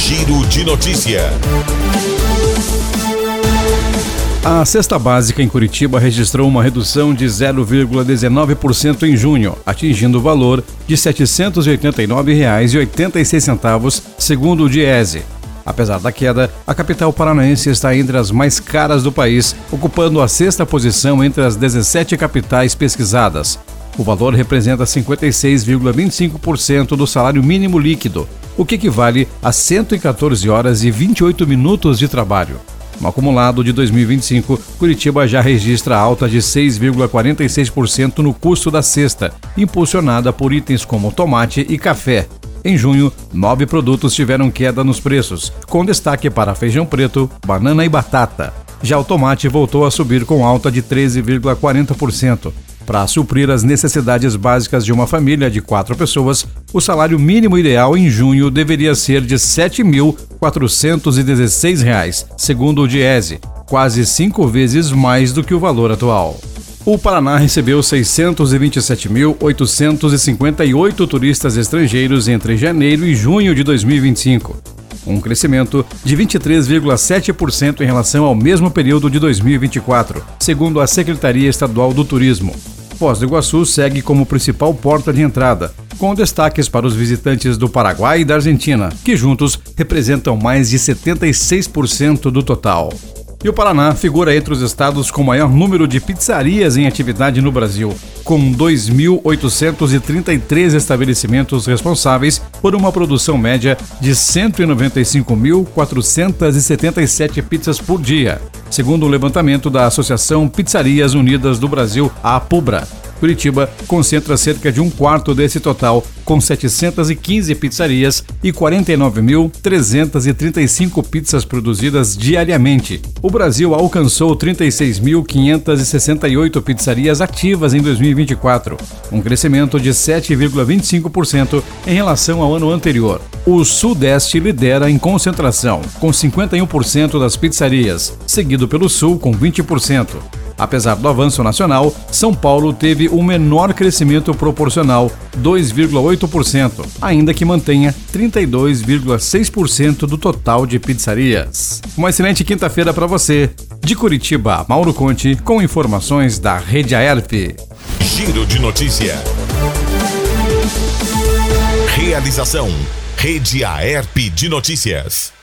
Giro de Notícia. A cesta básica em Curitiba registrou uma redução de 0,19% em junho, atingindo o valor de R$ 789,86, segundo o Diese. Apesar da queda, a capital paranaense está entre as mais caras do país, ocupando a sexta posição entre as 17 capitais pesquisadas. O valor representa 56,25% do salário mínimo líquido, o que equivale a 114 horas e 28 minutos de trabalho. No acumulado de 2025, Curitiba já registra alta de 6,46% no custo da cesta, impulsionada por itens como tomate e café. Em junho, 9 produtos tiveram queda nos preços, com destaque para feijão preto, banana e batata. Já o tomate voltou a subir com alta de 13,40%. Para suprir as necessidades básicas de uma família de 4 pessoas, o salário mínimo ideal em junho deveria ser de R$ 7.416, segundo o Diese, quase 5 vezes mais do que o valor atual. O Paraná recebeu 627.858 turistas estrangeiros entre janeiro e junho de 2025, um crescimento de 23,7% em relação ao mesmo período de 2024, segundo a Secretaria Estadual do Turismo. Foz do Iguaçu segue como principal porta de entrada, com destaques para os visitantes do Paraguai e da Argentina, que juntos representam mais de 76% do total. E o Paraná figura entre os estados com maior número de pizzarias em atividade no Brasil, com 2.833 estabelecimentos responsáveis por uma produção média de 195.477 pizzas por dia, segundo o levantamento da Associação Pizzarias Unidas do Brasil, a APUBRA. Curitiba concentra cerca de um quarto desse total, com 715 pizzarias e 49.335 pizzas produzidas diariamente. O Brasil alcançou 36.568 pizzarias ativas em 2024, um crescimento de 7,25% em relação ao ano anterior. O Sudeste lidera em concentração, com 51% das pizzarias, seguido pelo Sul com 20%. Apesar do avanço nacional, São Paulo teve o menor crescimento proporcional, 2,8%, ainda que mantenha 32,6% do total de pizzarias. Uma excelente quinta-feira para você. De Curitiba, Mauro Conte, com informações da Rede Aerp. Giro de Notícia. Realização: Rede Aerp de Notícias.